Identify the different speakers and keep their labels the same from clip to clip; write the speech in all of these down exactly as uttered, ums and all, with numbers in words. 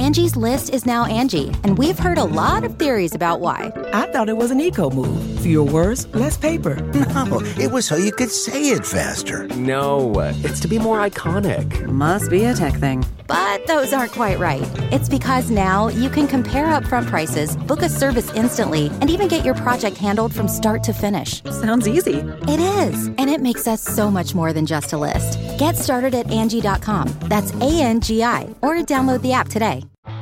Speaker 1: Angie's List is now Angie, and we've heard a lot of theories about why.
Speaker 2: I thought it was an eco move. Fewer words, less paper.
Speaker 3: No, it was so you could say it faster.
Speaker 4: No, it's to be more iconic.
Speaker 5: Must be a tech thing.
Speaker 1: But those aren't quite right. It's because now you can compare upfront prices, book a service instantly, and even get your project handled from start to finish.
Speaker 5: Sounds easy.
Speaker 1: It is, and it makes us so much more than just a list. Get started at Angie dot com. That's A N G I, or download the app today.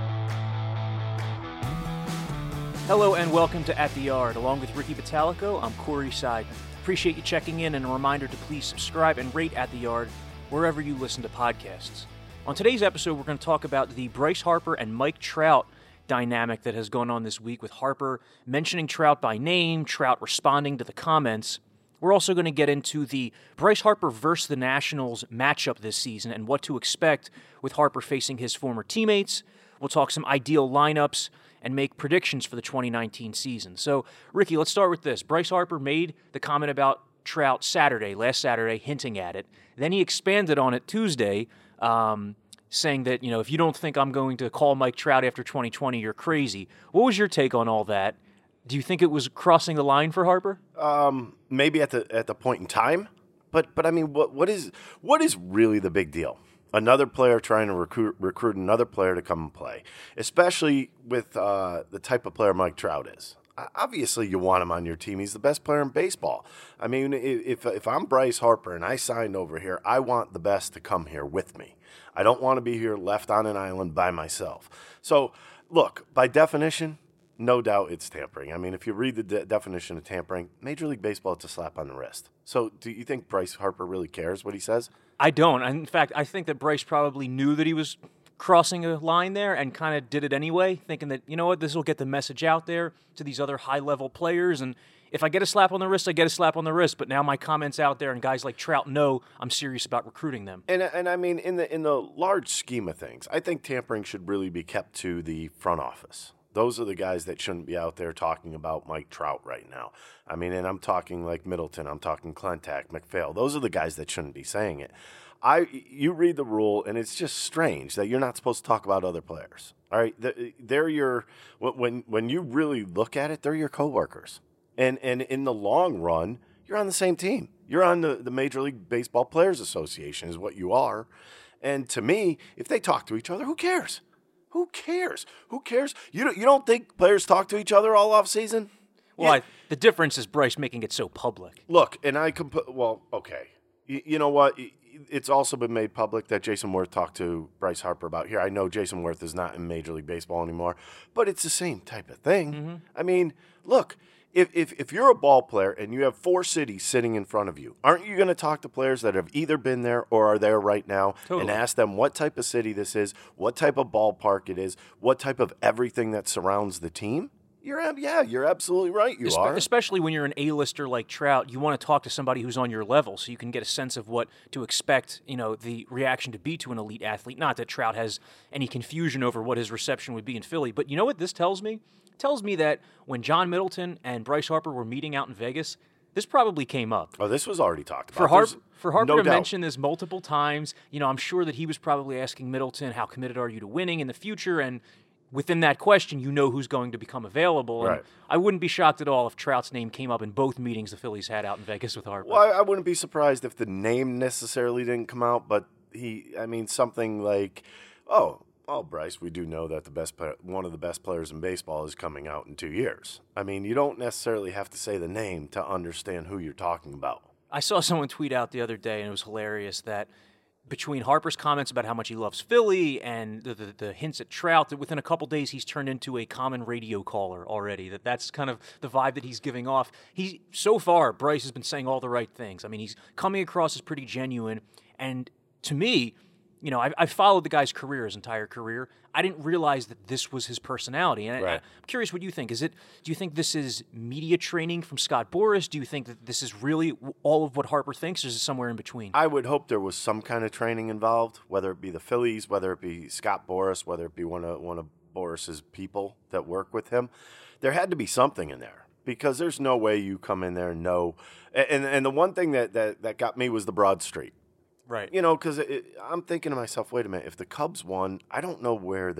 Speaker 6: Hello and welcome to At the Yard. Along with Ricky Batalico, I'm Corey Seiden. Appreciate you checking in, and a reminder to please subscribe and rate At the Yard wherever you listen to podcasts. On today's episode, we're going to talk about the Bryce Harper and Mike Trout dynamic that has gone on this week, with Harper mentioning Trout by name, Trout responding to the comments. We're also going to get into the Bryce Harper versus the Nationals matchup this season and what to expect with Harper facing his former teammates. We'll talk some ideal lineups and make predictions for the twenty nineteen season. So, Ricky, let's start with this. Bryce Harper made the comment about Trout Saturday, last Saturday, hinting at it. Then he expanded on it Tuesday, um, saying that, you know, if you don't think I'm going to call Mike Trout after twenty twenty, you're crazy. What was your take on all that? Do you think it was crossing the line for Harper?
Speaker 7: Um, maybe at the at the point in time, but but I mean, what what is what is really the big deal? Another player trying to recruit recruit another player to come and play, especially with uh, the type of player Mike Trout is. Obviously, you want him on your team. He's the best player in baseball. I mean, if if I'm Bryce Harper and I signed over here, I want the best to come here with me. I don't want to be here left on an island by myself. So, look, by definition, no doubt it's tampering. I mean, if you read the de- definition of tampering, Major League Baseball, it's a slap on the wrist. So do you think Bryce Harper really cares what he says?
Speaker 6: I don't. In fact, I think that Bryce probably knew that he was crossing a line there and kind of did it anyway, thinking that, you know what, this will get the message out there to these other high-level players, and if I get a slap on the wrist, I get a slap on the wrist, but now my comments out there and guys like Trout know I'm serious about recruiting them.
Speaker 7: And and I mean, in the in the large scheme of things, I think tampering should really be kept to the front office. Those are the guys that shouldn't be out there talking about Mike Trout right now. I mean, and I'm talking like Middleton, I'm talking Klentak, McPhail. Those are the guys that shouldn't be saying it. I, you read the rule, and it's just strange that you're not supposed to talk about other players. All right, they're your when when you really look at it, they're your coworkers, and and in the long run, you're on the same team. You're on the, the Major League Baseball Players Association, is what you are. And to me, if they talk to each other, who cares? Who cares? Who cares? You don't, you don't think players talk to each other all off season?
Speaker 6: Well,
Speaker 7: yeah.
Speaker 6: I, the difference is Bryce making it so public.
Speaker 7: Look, and I can put, well, okay. You, you know what? It's also been made public that Jason Worth talked to Bryce Harper about here. I know Jason Worth is not in Major League Baseball anymore, but it's the same type of thing. Mm-hmm. I mean, look, if, if if you're a ball player and you have four cities sitting in front of you, aren't you going to talk to players that have either been there or are there right now totally. And ask them what type of city this is, what type of ballpark it is, what type of everything that surrounds the team? You're yeah, you're absolutely right. You
Speaker 6: Espe-
Speaker 7: are.
Speaker 6: Especially when you're an A-lister like Trout, you want to talk to somebody who's on your level so you can get a sense of what to expect, you know, the reaction to be to an elite athlete. Not that Trout has any confusion over what his reception would be in Philly, but you know what this tells me? It tells me that when John Middleton and Bryce Harper were meeting out in Vegas, this probably came up.
Speaker 7: Oh, this was already talked about.
Speaker 6: For, Har- for Harper
Speaker 7: no
Speaker 6: to
Speaker 7: doubt.
Speaker 6: mention this multiple times, you know, I'm sure that he was probably asking Middleton, how committed are you to winning in the future? And within that question, you know who's going to become available. And
Speaker 7: right.
Speaker 6: I wouldn't be shocked at all if Trout's name came up in both meetings the Phillies had out in Vegas with Harper.
Speaker 7: Well, I, I wouldn't be surprised if the name necessarily didn't come out, but he, I mean, something like, oh, oh, Bryce, we do know that the best player, one of the best players in baseball is coming out in two years. I mean, you don't necessarily have to say the name to understand who you're talking about.
Speaker 6: I saw someone tweet out the other day, and it was hilarious, that between Harper's comments about how much he loves Philly and the, the, the hints at Trout, that within a couple days he's turned into a common radio caller already. That that's kind of the vibe that he's giving off. He so far, Bryce has been saying all the right things. I mean, he's coming across as pretty genuine. And to me, you know, I've, I've followed the guy's career, his entire career. I didn't realize that this was his personality. And
Speaker 7: right.
Speaker 6: I, I'm curious what you think. Is it? Do you think this is media training from Scott Boras? Do you think that this is really all of what Harper thinks, or is it somewhere in between?
Speaker 7: I would hope there was some kind of training involved, whether it be the Phillies, whether it be Scott Boras, whether it be one of one of Boras's people that work with him. There had to be something in there, because there's no way you come in there and know. And and the one thing that, that, that got me was the Broad Street.
Speaker 6: Right.
Speaker 7: You know, because I'm thinking to myself, wait a minute, if the Cubs won, I don't know where they're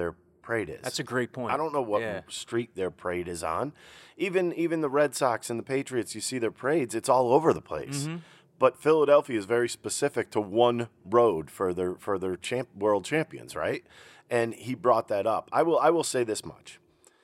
Speaker 7: parade is.
Speaker 6: That's a great point.
Speaker 7: I don't know what
Speaker 6: Yeah.
Speaker 7: street their parade is on. Even even the Red Sox and the Patriots, you see their parades, it's all over the place.
Speaker 6: Mm-hmm.
Speaker 7: But Philadelphia is very specific to one road for their for their champ, world champions, right? And he brought that up. I will I will say this much.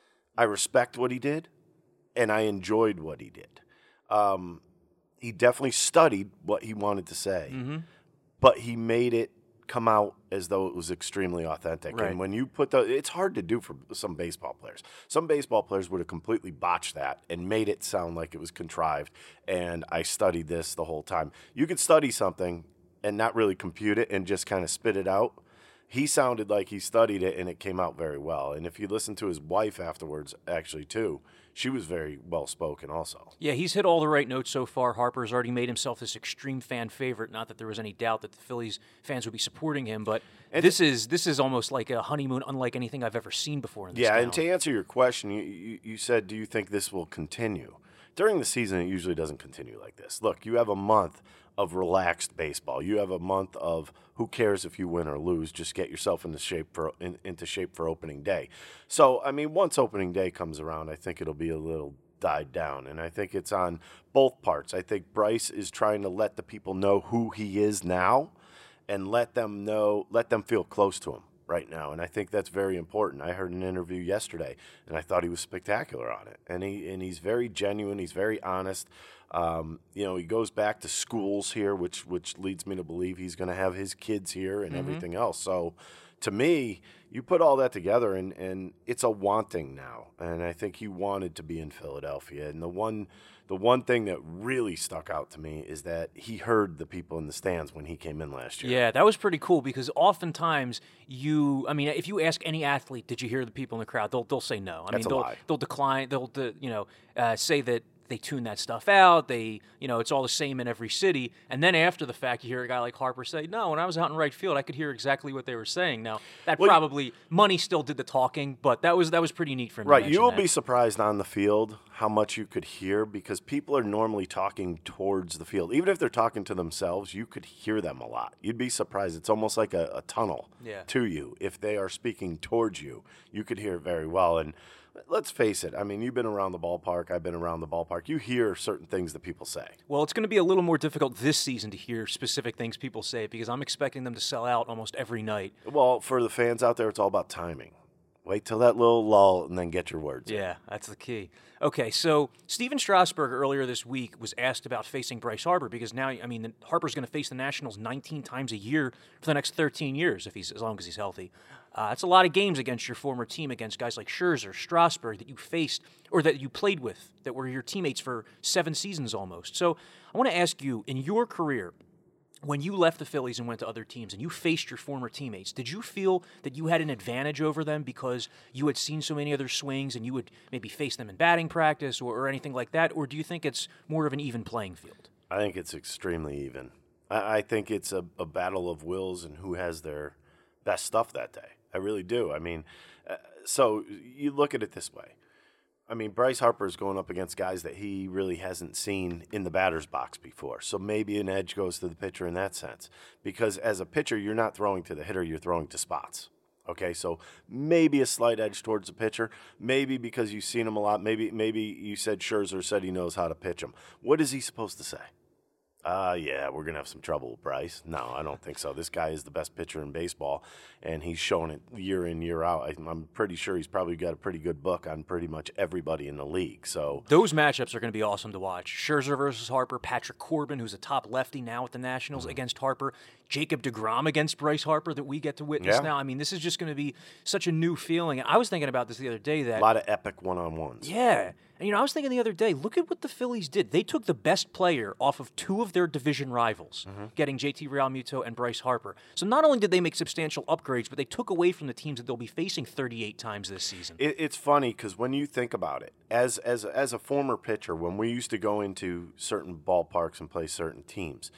Speaker 7: I respect what he did, and I enjoyed what he did. Um, he definitely studied what he wanted to say,
Speaker 6: Mm-hmm.
Speaker 7: but he made it come out as though it was extremely authentic.
Speaker 6: Right.
Speaker 7: And when you put the, it's hard to do for some baseball players. Some baseball players would have completely botched that and made it sound like it was contrived. And I studied this the whole time. You could study something and not really compute it and just kind of spit it out. He sounded like he studied it, and it came out very well. And if you listen to his wife afterwards, actually, too, she was very well-spoken also.
Speaker 6: Yeah, he's hit all the right notes so far. Harper's already made himself this extreme fan favorite. Not that there was any doubt that the Phillies fans would be supporting him, but
Speaker 7: And
Speaker 6: this is this is almost like a honeymoon unlike anything I've ever seen before in this
Speaker 7: Yeah,
Speaker 6: town.
Speaker 7: and to answer your question, you, you, you said, do you think this will continue? During the season, it usually doesn't continue like this. Look, you have a month of relaxed baseball. You have a month of who cares if you win or lose, just get yourself into shape for in, into shape for opening day. So, I mean, once opening day comes around, I think it'll be a little died down, and I think it's on both parts. I think Bryce is trying to let the people know who he is now and let them know, let them feel close to him right now, and I think that's very important. I heard an interview yesterday, and I thought he was spectacular on it, and he and he's very genuine, he's very honest. Um, you know, he goes back to schools here, which which leads me to believe he's going to have his kids here and
Speaker 6: Mm-hmm.
Speaker 7: everything else. So, to me, you put all that together, and, and it's a wanting now. And I think he wanted to be in Philadelphia. And the one the one thing that really stuck out to me is that he heard the people in the stands when he came in last year.
Speaker 6: Yeah, that was pretty cool because oftentimes you, I mean, if you ask any athlete, did you hear the people in the crowd? They'll they'll say no. I
Speaker 7: That's a
Speaker 6: mean, they'll
Speaker 7: lie.
Speaker 6: they'll decline. They'll de, you know uh, say that they tune that stuff out. They, you know, it's all the same in every city. And then after the fact, you hear a guy like Harper say, no, when I was out in right field, I could hear exactly what they were saying. Now, that
Speaker 7: Well, you-
Speaker 6: probably, money still did the talking, but that was that was pretty neat for him to
Speaker 7: Right,
Speaker 6: mention
Speaker 7: you will
Speaker 6: that.
Speaker 7: be surprised on the field how much you could hear because people are normally talking towards the field. Even if they're talking to themselves, you could hear them a lot. You'd be surprised. It's almost like a, a tunnel
Speaker 6: Yeah.
Speaker 7: to you. If they are speaking towards you, you could hear it very well. And let's face it, I mean, you've been around the ballpark. I've been around the ballpark. You hear certain things that people say.
Speaker 6: Well, it's going to be a little more difficult this season to hear specific things people say because I'm expecting them to sell out almost every night.
Speaker 7: Well, for the fans out there, it's all about timing. Wait till that little lull and then get your words in.
Speaker 6: Yeah, that's the key. Okay, so Steven Strasburg earlier this week was asked about facing Bryce Harper because now, I mean, Harper's going to face the Nationals nineteen times a year for the next thirteen years if he's as long as he's healthy. Uh, that's a lot of games against your former team, against guys like Scherzer, Strasburg that you faced or that you played with, that were your teammates for seven seasons almost. So I want to ask you, in your career, when you left the Phillies and went to other teams and you faced your former teammates, did you feel that you had an advantage over them because you had seen so many other swings and you would maybe face them in batting practice or, or anything like that? Or do you think it's more of an even playing field?
Speaker 7: I think it's extremely even. I, I think it's a, a battle of wills and who has their best stuff that day. I really do. I mean, uh, so you look at it this way. I mean, Bryce Harper is going up against guys that he really hasn't seen in the batter's box before. So maybe an edge goes to the pitcher in that sense. Because as a pitcher, you're not throwing to the hitter, you're throwing to spots. Okay, so maybe a slight edge towards the pitcher. Maybe because you've seen him a lot. Maybe maybe you said Scherzer said he knows how to pitch him. What is he supposed to say? Uh, yeah, we're going to have some trouble with Bryce. No, I don't think so. This guy is the best pitcher in baseball, and he's shown it year in, year out. I, I'm pretty sure he's probably got a pretty good book on pretty much everybody in the league. So
Speaker 6: Those matchups are going to be awesome to watch. Scherzer versus Harper, Patrick Corbin, who's a top lefty now with the Nationals,
Speaker 7: Mm-hmm.
Speaker 6: against Harper, Jacob deGrom against Bryce Harper that we get to witness
Speaker 7: Yeah.
Speaker 6: now. I mean, this is just going to be such a new feeling. I was thinking about this the other day that
Speaker 7: a lot of epic one-on-ones.
Speaker 6: Yeah. And, you know, I was thinking the other day, look at what the Phillies did. They took the best player off of two of their division rivals,
Speaker 7: Mm-hmm.
Speaker 6: getting J T Realmuto and Bryce Harper. So not only did they make substantial upgrades, but they took away from the teams that they'll be facing thirty-eight times this season.
Speaker 7: It, it's funny because when you think about it, as as as a former pitcher, when we used to go into certain ballparks and play certain teams,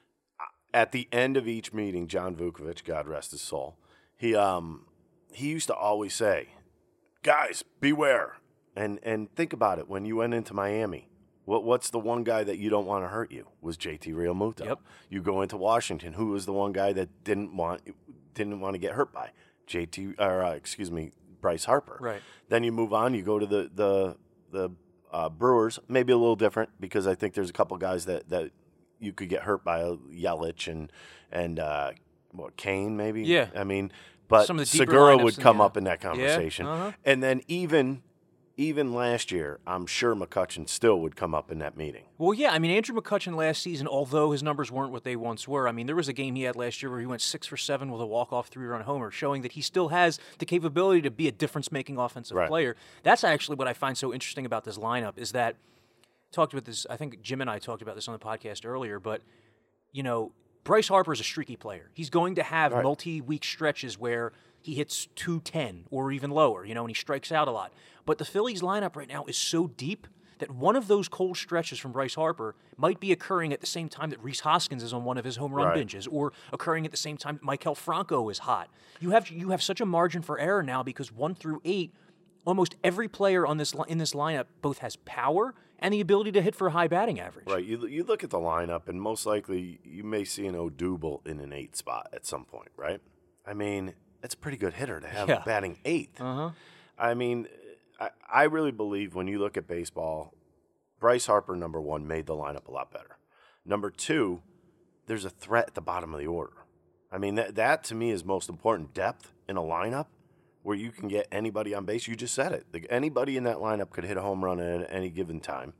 Speaker 7: at the end of each meeting, John Vukovic, God rest his soul, he um he used to always say, "Guys, beware." And and think about it. When you went into Miami, what what's the one guy that you don't want to hurt you? Was J T Realmuto.
Speaker 6: Yep.
Speaker 7: You go into Washington, who was the one guy that didn't want didn't want to get hurt by? J T or uh, excuse me, Bryce Harper.
Speaker 6: Right.
Speaker 7: Then you move on, you go to the the the uh, Brewers, maybe a little different because I think there's a couple guys that, that you could get hurt by, uh, Yelich and and uh, what Kane maybe.
Speaker 6: Yeah.
Speaker 7: I mean, but
Speaker 6: Some of the deeper
Speaker 7: Segura
Speaker 6: lineups
Speaker 7: would
Speaker 6: in
Speaker 7: come
Speaker 6: the-
Speaker 7: up in that conversation,
Speaker 6: Yeah, uh-huh.
Speaker 7: and then even even last year, I'm sure McCutchen still would come up in that meeting.
Speaker 6: Well, yeah, I mean, Andrew McCutchen last season, although his numbers weren't what they once were, I mean, there was a game he had last year where he went six for seven with a walk-off three-run homer, showing that he still has the capability to be a difference-making offensive
Speaker 7: Right.
Speaker 6: player. That's actually what I find so interesting about this lineup is that, talked about this, I think Jim and I talked about this on the podcast earlier, but, you know, Bryce Harper is a streaky player. He's going to have
Speaker 7: Right.
Speaker 6: multi-week stretches where he hits two ten or even lower, you know, and he strikes out a lot. But the Phillies lineup right now is so deep that one of those cold stretches from Bryce Harper might be occurring at the same time that Rhys Hoskins is on one of his home run
Speaker 7: Right.
Speaker 6: binges, or occurring at the same time that Maikel Franco is hot. You have you have such a margin for error now because one through eight, almost every player on this li- in this lineup both has power and the ability to hit for a high batting average.
Speaker 7: Right. You you look at the lineup, and most likely you may see an Odubel in an eight spot at some point, right? I mean, it's a pretty good hitter to have
Speaker 6: Yeah.
Speaker 7: batting eighth.
Speaker 6: Uh-huh.
Speaker 7: I mean, I, I really believe when you look at baseball, Bryce Harper, number one, made the lineup a lot better. Number two, there's a threat at the bottom of the order. I mean, that, that to me is most important, depth in a lineup where you can get anybody on base. You just said it. The, anybody in that lineup could hit a home run at any given time.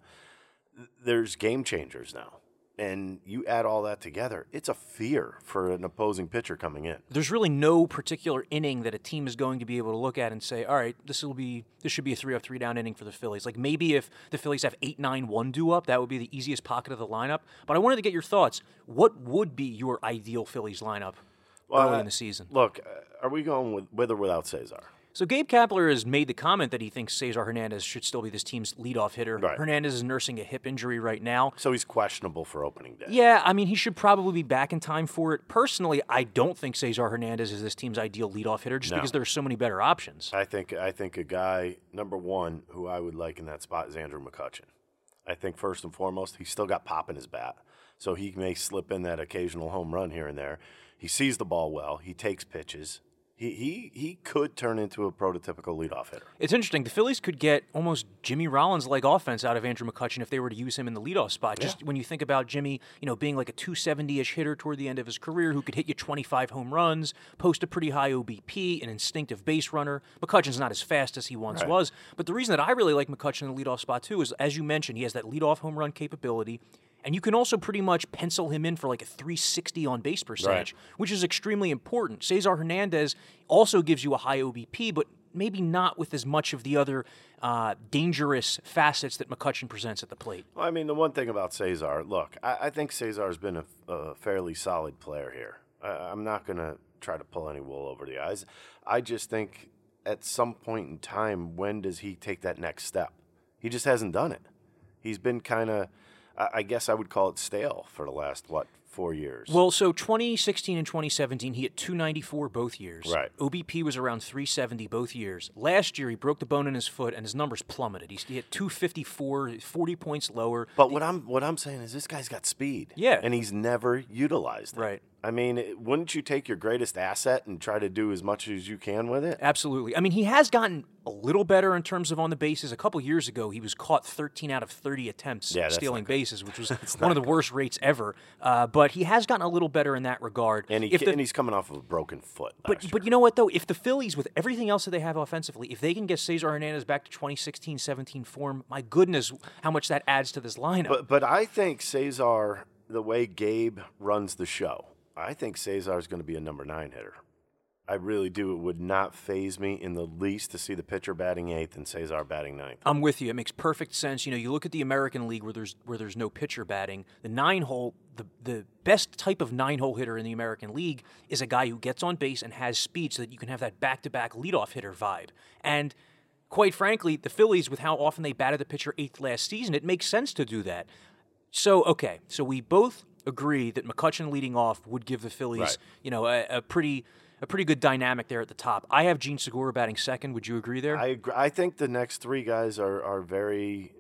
Speaker 7: There's game changers now. And you add all that together, it's a fear for an opposing pitcher coming in.
Speaker 6: There's really no particular inning that a team is going to be able to look at and say, all right, this will be this should be a three up, three down inning for the Phillies. Like maybe if the Phillies have eight nine one due up, that would be the easiest pocket of the lineup. But I wanted to get your thoughts. What would be your ideal Phillies lineup early
Speaker 7: uh,
Speaker 6: in the season?
Speaker 7: Look, uh, are we going with, with or without Cesar?
Speaker 6: So Gabe Kapler has made the comment that he thinks Cesar Hernandez should still be this team's leadoff hitter.
Speaker 7: Right.
Speaker 6: Hernandez is nursing a hip injury right now.
Speaker 7: So he's questionable for opening day.
Speaker 6: Yeah, I mean, he should probably be back in time for it. Personally, I don't think Cesar Hernandez is this team's ideal leadoff hitter just
Speaker 7: No.
Speaker 6: because there are so many better options.
Speaker 7: I think I think a guy, number one, who I would like in that spot is Andrew McCutchen. I think first and foremost, he's still got pop in his bat. So he may slip in that occasional home run here and there. He sees the ball well. He takes pitches. He he he could turn into a prototypical leadoff hitter.
Speaker 6: It's interesting. The Phillies could get almost Jimmy Rollins-like offense out of Andrew McCutchen if they were to use him in the leadoff spot. Just when you think about Jimmy, you know, being like a two seventy-ish hitter toward the end of his career who could hit you twenty-five home runs, post a pretty high O B P, an instinctive base runner. McCutchen's not as fast as he once
Speaker 7: Right.
Speaker 6: was. But the reason that I really like McCutchen in the leadoff spot, too, is, as you mentioned, he has that leadoff home run capability. And you can also pretty much pencil him in for like a three sixty on base percentage,
Speaker 7: Right.
Speaker 6: which is extremely important. Cesar Hernandez also gives you a high O B P, but maybe not with as much of the other uh, dangerous facets that McCutchen presents at the plate.
Speaker 7: Well, I mean, the one thing about Cesar, look, I, I think Cesar's been a, a fairly solid player here. I, I'm not going to try to pull any wool over the eyes. I just think at some point in time, when does he take that next step? He just hasn't done it. He's been kind of, I guess I would call it stale for the last, what, four years.
Speaker 6: Well, so twenty sixteen and twenty seventeen, he hit two ninety-four both years.
Speaker 7: Right.
Speaker 6: O B P was around three seventy both years. Last year, he broke the bone in his foot, and his numbers plummeted. He hit two fifty-four, forty points lower.
Speaker 7: But what I'm what I'm saying is this guy's got speed.
Speaker 6: Yeah.
Speaker 7: And he's never utilized it.
Speaker 6: Right.
Speaker 7: I mean, it- wouldn't you take your greatest asset and try to do as much as you can with it?
Speaker 6: Absolutely. I mean, he has gotten a little better in terms of on the bases. A couple years ago, he was caught thirteen out of thirty attempts
Speaker 7: Yeah, that's
Speaker 6: stealing
Speaker 7: not good.
Speaker 6: bases, which was one of the worst rates ever. Uh, but he has gotten a little better in that regard.
Speaker 7: And, he,
Speaker 6: If the-
Speaker 7: and he's coming off of a broken foot last
Speaker 6: But
Speaker 7: year.
Speaker 6: but you know what, though? If the Phillies, with everything else that they have offensively, if they can get Cesar Hernandez back to twenty sixteen seventeen form, my goodness, how much that adds to this lineup.
Speaker 7: But but I think Cesar, the way Gabe runs the show, I think Cesar is going to be a number nine hitter. I really do. It would not faze me in the least to see the pitcher batting eighth and Cesar batting ninth.
Speaker 6: I'm with you. It makes perfect sense. You know, you look at the American League where there's where there's no pitcher batting. The nine hole, the the best type of nine hole hitter in the American League is a guy who gets on base and has speed, so that you can have that back to back leadoff hitter vibe. And quite frankly, the Phillies, with how often they batted the pitcher eighth last season, it makes sense to do that. So okay, so we both agree that McCutchen leading off would give the Phillies,
Speaker 7: Right.
Speaker 6: you know, a, a pretty a pretty good dynamic there at the top. I have Gene Segura batting second. Would you agree there?
Speaker 7: I agree. I think the next three guys are, are very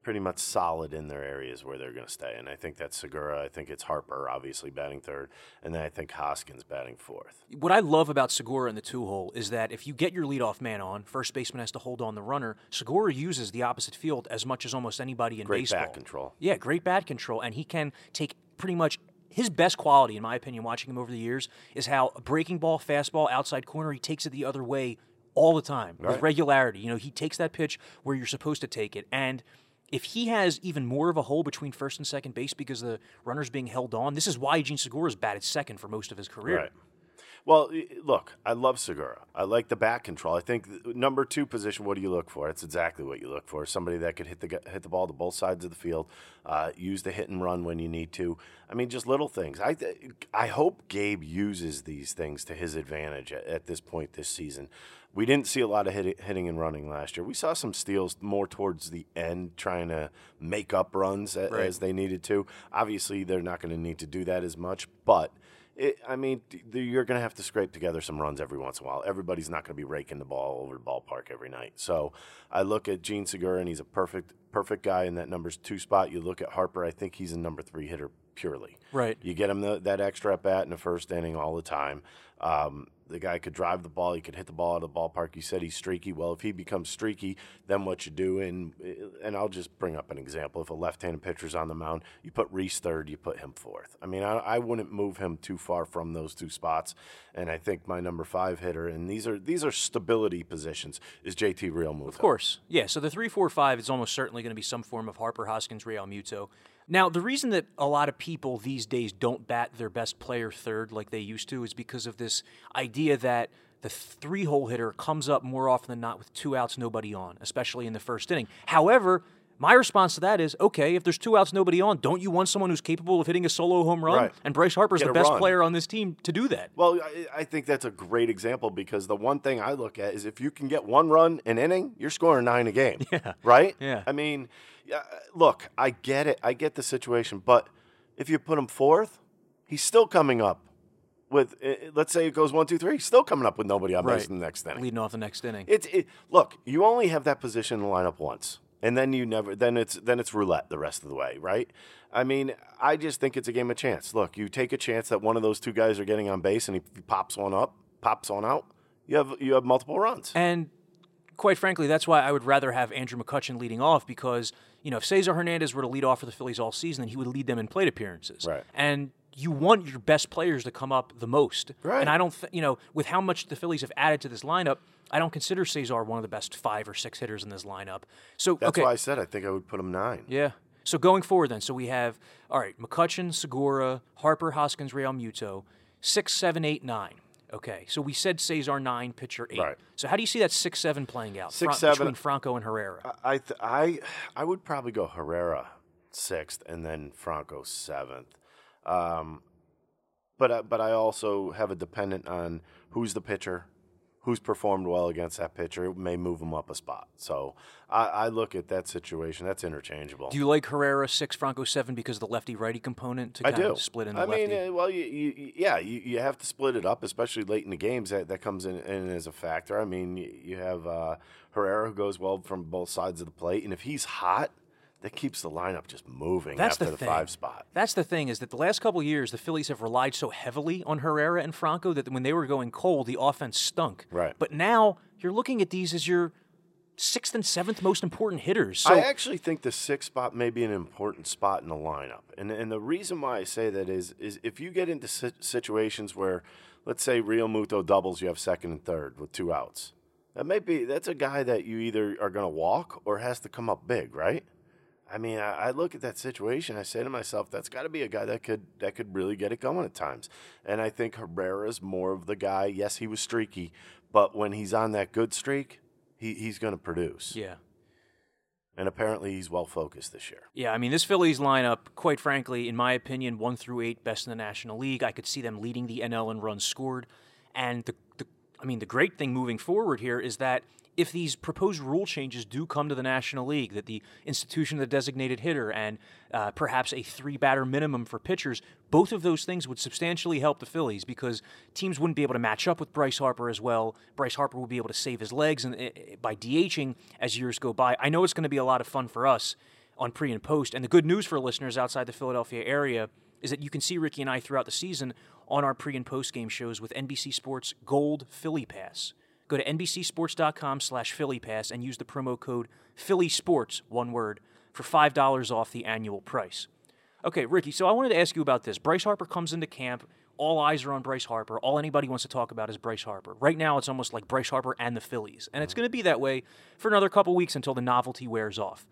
Speaker 7: pretty much solid in their areas where they're going to stay. And I think that's Segura. I think it's Harper, obviously, batting third. And then I think Hoskins batting fourth.
Speaker 6: What I love about Segura in the two-hole is that if you get your leadoff man on, first baseman has to hold on the runner. Segura uses the opposite field as much as almost anybody in
Speaker 7: great
Speaker 6: baseball.
Speaker 7: Great bat control.
Speaker 6: Yeah, great bat control. And he can take pretty much his best quality, in my opinion, watching him over the years, is how a breaking ball, fastball, outside corner, he takes it the other way all the time
Speaker 7: right.
Speaker 6: with regularity. You know, he takes that pitch where you're supposed to take it. And if he has even more of a hole between first and second base because the runner's being held on, this is why Gene Segura's batted second for most of his career.
Speaker 7: Right. Well, look, I love Segura. I like the bat control. I think number two position, what do you look for? It's exactly what you look for. Somebody that could hit the hit the ball to both sides of the field, uh, use the hit and run when you need to. I mean, just little things. I I hope Gabe uses these things to his advantage at, at this point this season. We didn't see a lot of hit, hitting and running last year. We saw some steals more towards the end, trying to make up runs a,
Speaker 6: right.
Speaker 7: as they needed to. Obviously, they're not going to need to do that as much, but It, I mean, you're going to have to scrape together some runs every once in a while. Everybody's not going to be raking the ball over the ballpark every night. So I look at Gene Segura, and he's a perfect perfect guy in that number two spot. You look at Harper, I think he's a number three hitter purely.
Speaker 6: Right.
Speaker 7: You get him the, that extra at-bat in the first inning all the time. Um, the guy could drive the ball. He could hit the ball out of the ballpark. You said he's streaky. Well, if he becomes streaky, then what you do, and, and I'll just bring up an example. If a left-handed pitcher's on the mound, you put Reese third, you put him fourth. I mean, I, I wouldn't move him too far from those two spots. And I think my number five hitter, and these are these are stability positions, is J T Realmuto.
Speaker 6: Of course. Yeah, so the three four five is almost certainly going to be some form of Harper, Hoskins, Realmuto. Now, the reason that a lot of people these days don't bat their best player third like they used to is because of this idea that the three-hole hitter comes up more often than not with two outs, nobody on, especially in the first inning. However, my response to that is, okay, if there's two outs, nobody on, don't you want someone who's capable of hitting a solo home run?
Speaker 7: Right.
Speaker 6: And Bryce Harper's
Speaker 7: Get
Speaker 6: the
Speaker 7: a
Speaker 6: best
Speaker 7: run.
Speaker 6: player on this team to do that.
Speaker 7: Well, I, I think that's a great example because the one thing I look at is if you can get one run an inning, you're scoring nine a game.
Speaker 6: Yeah.
Speaker 7: Right?
Speaker 6: Yeah.
Speaker 7: I mean, yeah, look, I get it. I get the situation. But if you put him fourth, he's still coming up with, let's say it goes one, two, three, he's still coming up with nobody on
Speaker 6: Right.
Speaker 7: base in the next inning.
Speaker 6: Leading off the next inning.
Speaker 7: It's it, look, you only have that position in the lineup once. And then you never then it's then it's roulette the rest of the way, right? I mean, I just think it's a game of chance. Look, you take a chance that one of those two guys are getting on base and he pops one up, pops one out, you have you have multiple runs.
Speaker 6: And quite frankly, that's why I would rather have Andrew McCutchen leading off because, you know, if Cesar Hernandez were to lead off for the Phillies all season, then he would lead them in plate appearances.
Speaker 7: Right.
Speaker 6: And you want your best players to come up the most.
Speaker 7: Right.
Speaker 6: And I don't, th- you know, with how much the Phillies have added to this lineup, I don't consider Cesar one of the best five or six hitters in this lineup. So
Speaker 7: That's
Speaker 6: okay.
Speaker 7: why I said I think I would put him nine.
Speaker 6: Yeah. So going forward then, so we have, all right, McCutchen, Segura, Harper, Hoskins, Realmuto, six, seven, eight, nine. Okay, so we said Cesar nine, pitcher eight.
Speaker 7: Right.
Speaker 6: So how do you see that six seven playing out
Speaker 7: Six,
Speaker 6: Fra-
Speaker 7: seven-
Speaker 6: between Franco and Herrera?
Speaker 7: I th- I I would probably go Herrera sixth and then Franco seventh. Um, but I, but I also have a dependent on who's the pitcher, who's performed well against that pitcher. It may move him up a spot. So I, I look at that situation. That's interchangeable.
Speaker 6: Do you like Herrera six, Franco seven because of the lefty-righty component to
Speaker 7: I
Speaker 6: kind
Speaker 7: do.
Speaker 6: of split in the
Speaker 7: I
Speaker 6: lefty?
Speaker 7: mean, uh, well, you, you, yeah, you, you have to split it up, especially late in the games. That that comes in, in as a factor. I mean, you, you have uh, Herrera who goes well from both sides of the plate, and if he's hot, that keeps the lineup just moving
Speaker 6: That's
Speaker 7: after
Speaker 6: the,
Speaker 7: the,
Speaker 6: thing.
Speaker 7: five spot.
Speaker 6: That's the thing is that the last couple of years, the Phillies have relied so heavily on Herrera and Franco that when they were going cold, the offense stunk.
Speaker 7: Right.
Speaker 6: But now you're looking at these as your sixth and seventh most important hitters. So
Speaker 7: I actually think the sixth spot may be an important spot in the lineup. And and the reason why I say that is is if you get into si- situations where, let's say, Realmuto doubles, you have second and third with two outs. That may be, that's a guy that you either are going to walk or has to come up big, right? I mean, I, I look at that situation. I say to myself, that's got to be a guy that could that could really get it going at times. And I think Herrera's more of the guy. Yes, he was streaky, but when he's on that good streak, he, he's going to produce.
Speaker 6: yeah.
Speaker 7: And apparently he's well focused this year.
Speaker 6: Yeah, I mean, this Phillies lineup, quite frankly, in my opinion, one through eight, best in the National League. I could see them leading the N L in runs scored. And, the, the I mean, the great thing moving forward here is that if these proposed rule changes do come to the National League, that the institution of the designated hitter and uh, perhaps a three-batter minimum for pitchers, both of those things would substantially help the Phillies because teams wouldn't be able to match up with Bryce Harper as well. Bryce Harper would be able to save his legs and, uh, by DHing as years go by. I know it's going to be a lot of fun for us, on pre and post. And the good news for listeners outside the Philadelphia area is that you can see Ricky and I throughout the season on our pre and post game shows with N B C Sports Gold Philly Pass. Go to nbcsports.com slash Philly Pass and use the promo code Philly Sports, one word, for five dollars off the annual price. Okay, Ricky, so I wanted to ask you about this. Bryce Harper comes into camp. All eyes are on Bryce Harper. All anybody wants to talk about is Bryce Harper. Right now, it's almost like Bryce Harper and the Phillies. And it's going to be that way for another couple weeks until the novelty wears off.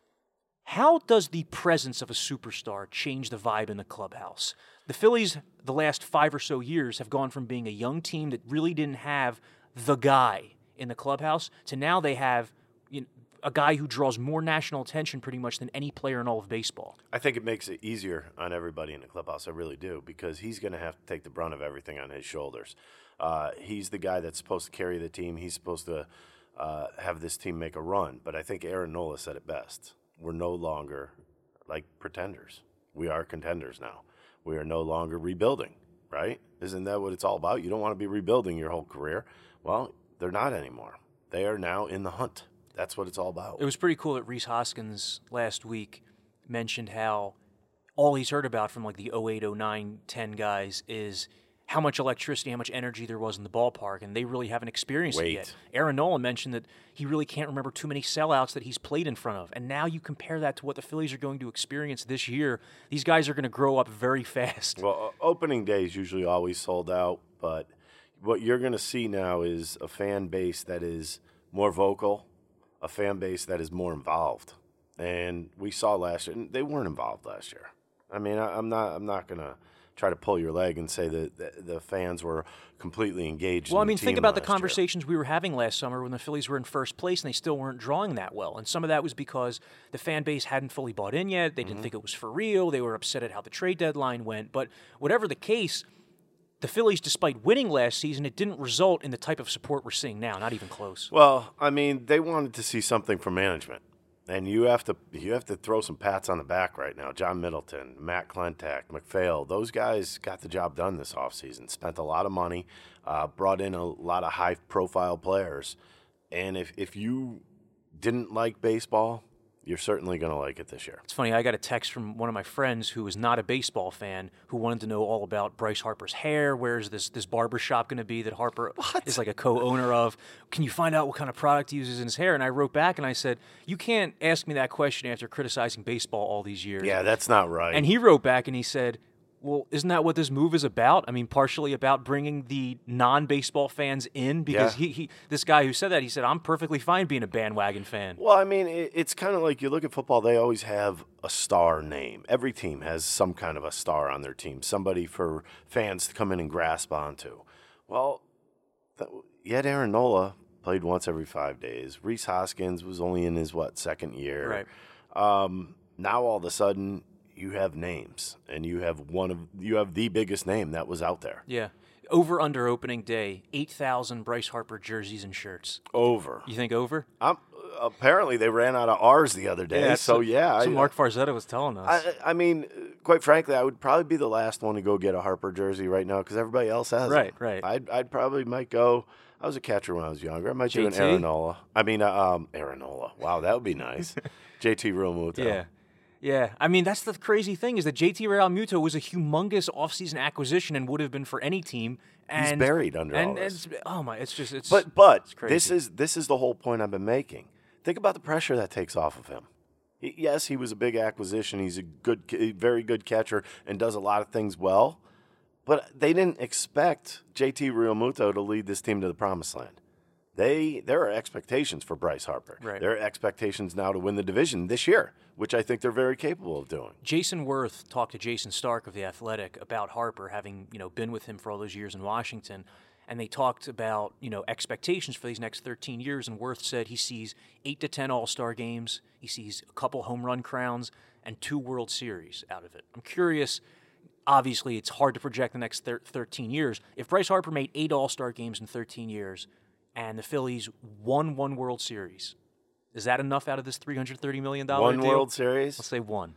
Speaker 6: How does the presence of a superstar change the vibe in the clubhouse? The Phillies, the last five or so years, have gone from being a young team that really didn't have the guy in the clubhouse to now they have you know, a guy who draws more national attention pretty much than any player in all of baseball.
Speaker 7: I think it makes it easier on everybody in the clubhouse. I really do, because he's going to have to take the brunt of everything on his shoulders. Uh, he's the guy that's supposed to carry the team. He's supposed to uh, have this team make a run. But I think Aaron Nola said it best. We're no longer like pretenders. We are contenders now. We are no longer rebuilding, right? Isn't that what it's all about? You don't want to be rebuilding your whole career. Well, they're not anymore. They are now in the hunt. That's what it's all about.
Speaker 6: It was pretty cool that Rhys Hoskins last week mentioned how all he's heard about from like the oh eight, oh nine, ten guys is how much electricity, how much energy there was in the ballpark, and they really haven't experienced
Speaker 7: Wait.
Speaker 6: it yet. Aaron Nola mentioned that he really can't remember too many sellouts that he's played in front of, and now you compare that to what the Phillies are going to experience this year. These guys are going to grow up very fast.
Speaker 7: Well, opening day is usually always sold out, but what you're going to see now is a fan base that is more vocal, a fan base that is more involved. And we saw last year, and they weren't involved last year. I mean, I, I'm not I'm not going to try to pull your leg and say that the, the fans were completely engaged.
Speaker 6: Well,
Speaker 7: in
Speaker 6: I mean,
Speaker 7: the
Speaker 6: think
Speaker 7: team
Speaker 6: about the
Speaker 7: last year.
Speaker 6: conversations we were having last summer when the Phillies were in first place and they still weren't drawing that well. And some of that was because the fan base hadn't fully bought in yet. They didn't
Speaker 7: Mm-hmm.
Speaker 6: think it was for real. They were upset at how the trade deadline went. But whatever the case, the Phillies, despite winning last season, it didn't result in the type of support we're seeing now, not even close.
Speaker 7: Well, I mean, they wanted to see something from management. And you have to you have to throw some pats on the back right now. John Middleton, Matt Klentak, McPhail, those guys got the job done this offseason, spent a lot of money, uh, brought in a lot of high-profile players. And if, if you didn't like baseball, you're certainly going to like it this year.
Speaker 6: It's funny, I got a text from one of my friends who is not a baseball fan who wanted to know all about Bryce Harper's hair. Where's this this barber shop going to be that Harper
Speaker 7: What?
Speaker 6: is like a co-owner of? Can you find out what kind of product he uses in his hair? And I wrote back and I said, you can't ask me that question after criticizing baseball all these years.
Speaker 7: Yeah, that's not right.
Speaker 6: And he wrote back and he said, well, isn't that what this move is about? I mean, partially about bringing the non-baseball fans in because
Speaker 7: Yeah.
Speaker 6: he, he this guy who said that, he said, I'm perfectly fine being a bandwagon fan.
Speaker 7: Well, I mean, it, it's kind of like you look at football, they always have a star name. Every team has some kind of a star on their team, somebody for fans to come in and grasp onto. Well, that, yet Aaron Nola played once every five days. Rhys Hoskins was only in his, what, second year.
Speaker 6: Right.
Speaker 7: Um, now all of a sudden you have names, and you have one of you have the biggest name that was out there.
Speaker 6: Yeah. Over under opening day, eight thousand Bryce Harper jerseys and shirts.
Speaker 7: Over.
Speaker 6: You think over?
Speaker 7: I'm, apparently they ran out of ours the other day,
Speaker 6: that's
Speaker 7: so
Speaker 6: what-
Speaker 7: yeah.
Speaker 6: That's
Speaker 7: I-
Speaker 6: what Mark Farzetta was telling us.
Speaker 7: I, I mean, quite frankly, I would probably be the last one to go get a Harper jersey right now because everybody else has
Speaker 6: Right,
Speaker 7: them.
Speaker 6: right.
Speaker 7: I'd, I'd probably might go. I was a catcher when I was younger. I might do an
Speaker 6: J T?
Speaker 7: Aaronola. I mean, uh, um, Aaronola. Wow, that would be nice. J T Realmuto.
Speaker 6: yeah. Yeah. I mean, that's the crazy thing is that J T Realmuto was a humongous offseason acquisition and would have been for any team. And,
Speaker 7: He's buried under
Speaker 6: and,
Speaker 7: all this.
Speaker 6: It's, oh, my. It's just, it's.
Speaker 7: But but
Speaker 6: it's crazy.
Speaker 7: this is this is the whole point I've been making. Think about the pressure that takes off of him. He, yes, he was a big acquisition. He's a good, a very good catcher and does a lot of things well. But they didn't expect J T Realmuto to lead this team to the promised land. They there are expectations for Bryce Harper.
Speaker 6: Right.
Speaker 7: There are expectations now to win the division this year, which I think they're very capable of doing.
Speaker 6: Jason Worth talked to Jason Stark of The Athletic about Harper, having, you know, been with him for all those years in Washington. And they talked about, you know, expectations for these next thirteen years. And Worth said he sees eight to ten All-Star games. He sees a couple home run crowns and two World Series out of it. I'm curious. Obviously, it's hard to project the next thir- thirteen years. If Bryce Harper made eight All-Star games in thirteen years and the Phillies won one World Series, is that enough out of this three hundred thirty million dollars
Speaker 7: One
Speaker 6: deal?
Speaker 7: World Series
Speaker 6: Let's say one.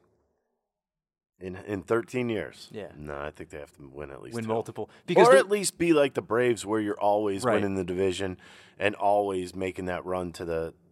Speaker 7: in in thirteen years.
Speaker 6: Yeah.
Speaker 7: No, I think they have to win at least
Speaker 6: Win
Speaker 7: two.
Speaker 6: multiple. Because
Speaker 7: or
Speaker 6: the-
Speaker 7: at least be like the Braves, where you're always
Speaker 6: Right.
Speaker 7: winning the division and always making that run to the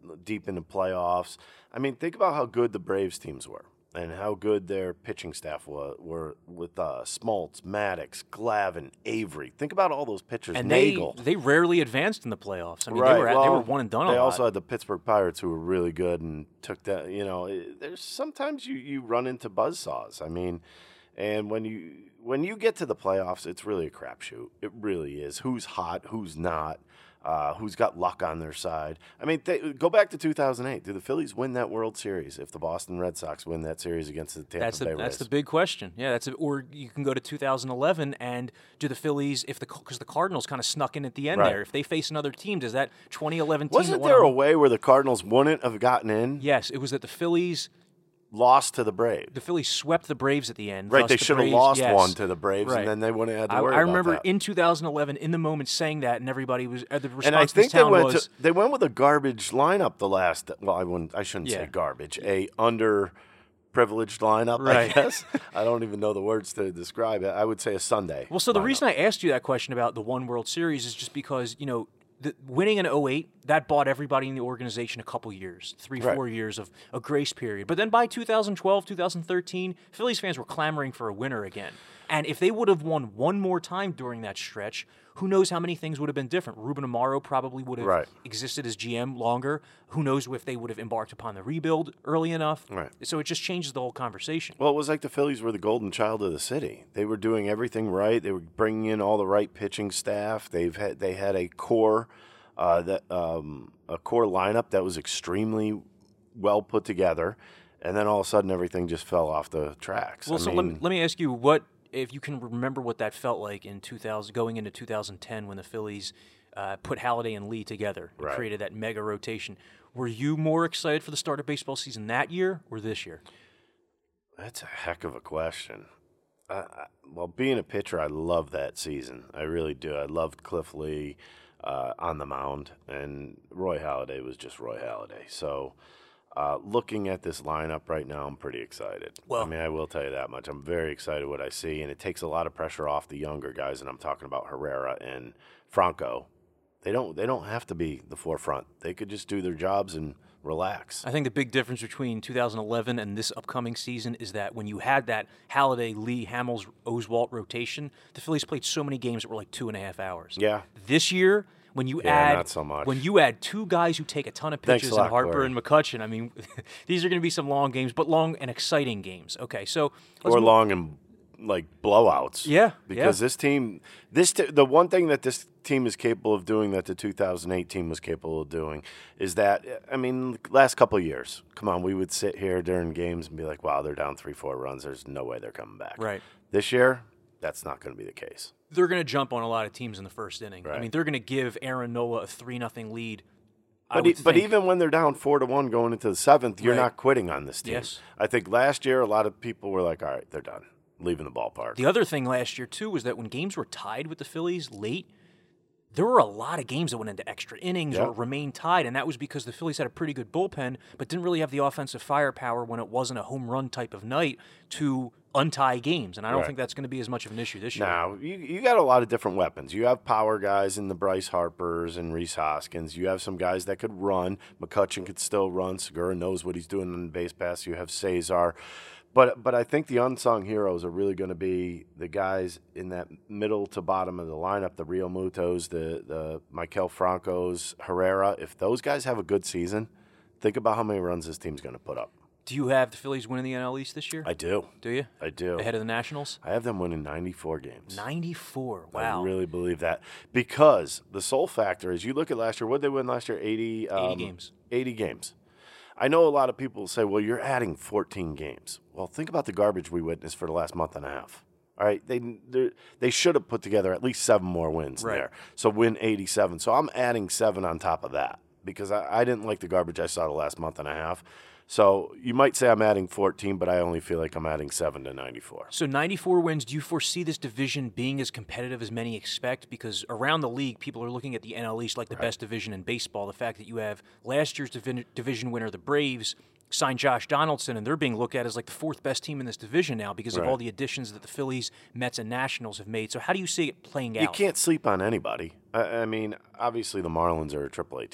Speaker 7: deep into playoffs. I mean, think about how good the Braves teams were and how good their pitching staff were, were with uh, Smoltz, Maddox, Glavine, Avery. Think about all those pitchers.
Speaker 6: And
Speaker 7: Nagel.
Speaker 6: they they rarely advanced in the playoffs. I mean,
Speaker 7: right.
Speaker 6: they were at,
Speaker 7: well,
Speaker 6: they were one and done.
Speaker 7: They
Speaker 6: a
Speaker 7: also
Speaker 6: lot.
Speaker 7: had the Pittsburgh Pirates, who were really good and took that. You know, it, there's sometimes you, you run into buzzsaws. I mean, and when you when you get to the playoffs, it's really a crapshoot. It really is. Who's hot? Who's not? Uh, who's got luck on their side? I mean, they, go back to two thousand eight. Do the Phillies win that World Series if the Boston Red Sox win that series against the Tampa
Speaker 6: that's the,
Speaker 7: Bay Rays?
Speaker 6: That's the big question. Yeah, that's a, or you can go to two thousand eleven and do the Phillies if the because the Cardinals kind of snuck in at the end
Speaker 7: right.
Speaker 6: there. If they face another team, does that twenty eleven team?
Speaker 7: Wasn't
Speaker 6: that
Speaker 7: there
Speaker 6: won
Speaker 7: a way where the Cardinals wouldn't have gotten in?
Speaker 6: Yes, it was that the Phillies
Speaker 7: lost to the Braves.
Speaker 6: The Phillies swept the Braves at the end.
Speaker 7: Right,
Speaker 6: Thus
Speaker 7: they
Speaker 6: the
Speaker 7: should have
Speaker 6: Braves-
Speaker 7: lost
Speaker 6: yes.
Speaker 7: one to the Braves,
Speaker 6: Right.
Speaker 7: and then they wouldn't have had to
Speaker 6: I,
Speaker 7: worry
Speaker 6: I
Speaker 7: about
Speaker 6: remember
Speaker 7: that.
Speaker 6: in two thousand eleven, in the moment, saying that, and everybody was uh, the response
Speaker 7: And I
Speaker 6: to
Speaker 7: think
Speaker 6: this
Speaker 7: they
Speaker 6: town
Speaker 7: went
Speaker 6: was
Speaker 7: to, they went with a garbage lineup the last. Well, I wouldn't. I shouldn't
Speaker 6: Yeah.
Speaker 7: say garbage. A under. Privileged lineup,
Speaker 6: Right.
Speaker 7: I guess. I don't even know the words to describe it. I would say a Sunday.
Speaker 6: Well, so the
Speaker 7: lineup.
Speaker 6: reason I asked you that question about the one World Series is just because, you know, the, winning in oh eight, that bought everybody in the organization a couple years, three,
Speaker 7: Right.
Speaker 6: four years of a grace period. But then by two thousand twelve, two thousand thirteen, Phillies fans were clamoring for a winner again. And if they would have won one more time during that stretch, who knows how many things would have been different. Ruben Amaro probably would have
Speaker 7: Right.
Speaker 6: existed as G M longer. Who knows if they would have embarked upon the rebuild early enough.
Speaker 7: Right.
Speaker 6: So it just changes the whole conversation.
Speaker 7: Well, it was like the Phillies were the golden child of the city. They were doing everything right. They were bringing in all the right pitching staff. They've had they had a core uh, that um, a core lineup that was extremely well put together, and then all of a sudden everything just fell off the tracks.
Speaker 6: Well,
Speaker 7: I
Speaker 6: so
Speaker 7: mean,
Speaker 6: let me, let me ask you what if you can remember what that felt like in two thousand, going into two thousand ten when the Phillies uh, put Halladay and Lee together and
Speaker 7: Right.
Speaker 6: created that mega rotation. Were you more excited for the start of baseball season that year or this year?
Speaker 7: That's a heck of a question. I, I, well, being a pitcher, I love that season. I really do. I loved Cliff Lee uh, on the mound, and Roy Halladay was just Roy Halladay. So, uh, looking at this lineup right now, I'm pretty excited.
Speaker 6: Well-
Speaker 7: I mean, I will tell you that much. I'm very excited what I see, and it takes a lot of pressure off the younger guys, and I'm talking about Herrera and Franco. They don't. They don't have to be the forefront. They could just do their jobs and relax.
Speaker 6: I think the big difference between two thousand eleven and this upcoming season is that when you had that Halladay, Lee, Hamels, Oswalt rotation, the Phillies played so many games that were like two and a half hours.
Speaker 7: Yeah.
Speaker 6: This year, when you
Speaker 7: Yeah,
Speaker 6: add
Speaker 7: not so much.
Speaker 6: when you add two guys who take a ton of
Speaker 7: Thanks
Speaker 6: pitches,
Speaker 7: a lot,
Speaker 6: and Harper
Speaker 7: Corey.
Speaker 6: and McCutchen, I mean, these are going to be some long games, but long and exciting games. Okay, so let's
Speaker 7: or
Speaker 6: move-
Speaker 7: long and like blowouts.
Speaker 6: Yeah,
Speaker 7: because
Speaker 6: yeah.
Speaker 7: this team, this t- the one thing that this team is capable of doing that the two thousand eight team was capable of doing is that, I mean, last couple of years, come on, we would sit here during games and be like, wow, they're down three, four runs. There's no way they're coming back.
Speaker 6: Right.
Speaker 7: This year, that's not going to be the case.
Speaker 6: They're going to jump on a lot of teams in the first inning. I
Speaker 7: Right.
Speaker 6: mean, they're going to give Aaron Nola a three nothing lead. I
Speaker 7: But,
Speaker 6: would
Speaker 7: e- but
Speaker 6: think.
Speaker 7: even when they're down four to one going into the seventh, you're
Speaker 6: Right.
Speaker 7: not quitting on this team.
Speaker 6: Yes.
Speaker 7: I think last year a lot of people were like, all right, they're done, leaving the ballpark.
Speaker 6: The other thing last year, too, was that when games were tied with the Phillies late, there were a lot of games that went into extra innings
Speaker 7: Yeah.
Speaker 6: or remained tied, and that was because the Phillies had a pretty good bullpen, but didn't really have the offensive firepower when it wasn't a home run type of night to untie games. And I don't
Speaker 7: Right.
Speaker 6: think that's going to be as much of an issue this year.
Speaker 7: Now, you, you got a lot of different weapons. You have power guys in the Bryce Harpers and Reese Hoskins. You have some guys that could run. McCutchen could still run. Segura knows what he's doing on the base pass. You have Cesar. But but I think the unsung heroes are really going to be the guys in that middle to bottom of the lineup, the Real Mutos, the, the Michael Francos, Herrera. If those guys have a good season, think about how many runs this team's going to put up.
Speaker 6: Do you have the Phillies winning the N L East this year?
Speaker 7: I do.
Speaker 6: Do you?
Speaker 7: I do.
Speaker 6: Ahead of the Nationals?
Speaker 7: I have them winning ninety-four games.
Speaker 6: ninety-four. Wow.
Speaker 7: I really believe that because the sole factor is you look at last year. What did they win last year? eighty, um,
Speaker 6: eighty games.
Speaker 7: eighty games. I know a lot of people say, well, you're adding fourteen games. Well, think about the garbage we witnessed for the last month and a half. All right, they they should have put together at least seven more wins
Speaker 6: Right.
Speaker 7: there. So win eighty-seven. So I'm adding seven on top of that because I, I didn't like the garbage I saw the last month and a half. So you might say I'm adding fourteen, but I only feel like I'm adding seven to ninety-four.
Speaker 6: So ninety-four wins, do you foresee this division being as competitive as many expect? Because around the league, people are looking at the N L East like the best division in baseball. The fact that you have last year's divi- division winner, the Braves, signed Josh Donaldson, and they're being looked at as like the fourth best team in this division now because of
Speaker 7: Right.
Speaker 6: all the additions that the Phillies, Mets, and Nationals have made. So how do you see it playing out?
Speaker 7: You can't sleep on anybody. I, I mean, obviously the Marlins are a triple A team.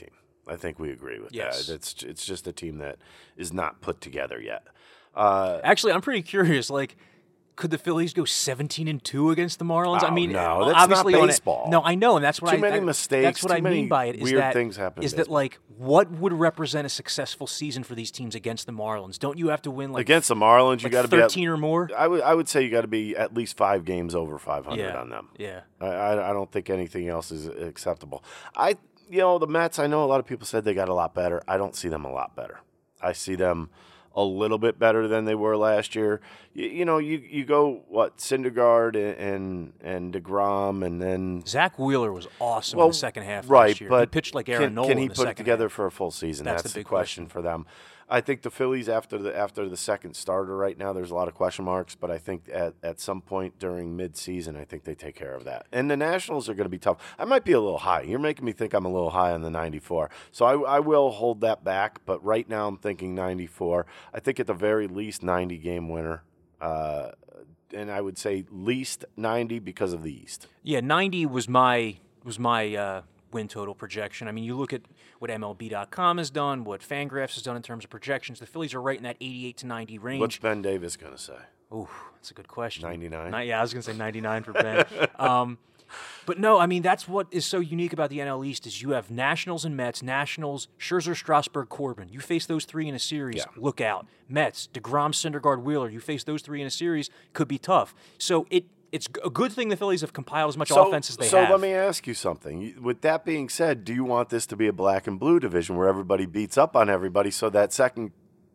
Speaker 7: I think we agree with
Speaker 6: Yes.
Speaker 7: that. It's it's just a team that is not put together yet. Uh,
Speaker 6: Actually, I'm pretty curious. Like, could the Phillies go seventeen and two against the Marlins?
Speaker 7: Oh,
Speaker 6: I mean,
Speaker 7: no,
Speaker 6: well,
Speaker 7: that's
Speaker 6: obviously
Speaker 7: not
Speaker 6: on a-
Speaker 7: baseball.
Speaker 6: no, I know, and that's what
Speaker 7: Too
Speaker 6: I.
Speaker 7: many
Speaker 6: I-
Speaker 7: mistakes,
Speaker 6: That's what
Speaker 7: too
Speaker 6: I
Speaker 7: many
Speaker 6: mean by it. Is
Speaker 7: weird
Speaker 6: that,
Speaker 7: things happen in
Speaker 6: Is that
Speaker 7: baseball.
Speaker 6: like what would represent a successful season for these teams against the Marlins? Don't you have to win like
Speaker 7: against the Marlins, you
Speaker 6: like
Speaker 7: got to be
Speaker 6: thirteen
Speaker 7: at,
Speaker 6: or more?
Speaker 7: I would I would say you got to be at least five games over five hundred
Speaker 6: Yeah,
Speaker 7: on them.
Speaker 6: yeah.
Speaker 7: I, I I don't think anything else is acceptable. I you know the Mets. I know a lot of people said they got a lot better. I don't see them a lot better. I see them a little bit better than they were last year. You, you know, you, you go what Syndergaard and and, and DeGrom, and then
Speaker 6: Zach Wheeler was awesome
Speaker 7: well,
Speaker 6: in the second half
Speaker 7: right,
Speaker 6: last year.
Speaker 7: but
Speaker 6: he pitched like Aaron
Speaker 7: can,
Speaker 6: Nola
Speaker 7: can he
Speaker 6: in the
Speaker 7: put it
Speaker 6: second
Speaker 7: together
Speaker 6: half.
Speaker 7: for a full season?
Speaker 6: That's
Speaker 7: That's,
Speaker 6: the
Speaker 7: the,
Speaker 6: big
Speaker 7: question,
Speaker 6: question.
Speaker 7: for them. I think the Phillies after the after the second starter right now, there's a lot of question marks, but I think at, at some point during midseason, I think they take care of that. And the Nationals are going to be tough. I might be a little high. You're making me think I'm a little high on the ninety-four. So I, I will hold that back, but right now I'm thinking ninety-four. I think at the very least ninety game winner. Uh, and I would say least ninety because of the East.
Speaker 6: Yeah, ninety was my was my uh, win total projection. I mean, you look at what M L B dot com has done, what Fangraphs has done in terms of projections. The Phillies are right in that eighty-eight to ninety range.
Speaker 7: What's Ben Davis going to say?
Speaker 6: Ooh, that's a good question.
Speaker 7: ninety-nine?
Speaker 6: Ni- yeah, I was going to say ninety-nine for Ben. um, but no, I mean, that's what is so unique about the N L East is you have Nationals and Mets, Nationals, Scherzer, Strasburg, Corbin. You face those three in a series,
Speaker 7: Yeah.
Speaker 6: look out. Mets, DeGrom, Syndergaard, Wheeler. You face those three in a series, could be tough. So it it's a good thing the Phillies have compiled as much
Speaker 7: So,
Speaker 6: offense as they
Speaker 7: so
Speaker 6: have.
Speaker 7: let me ask you something. You- With that being said, do you want this to be a black and blue division where everybody beats up on everybody so that second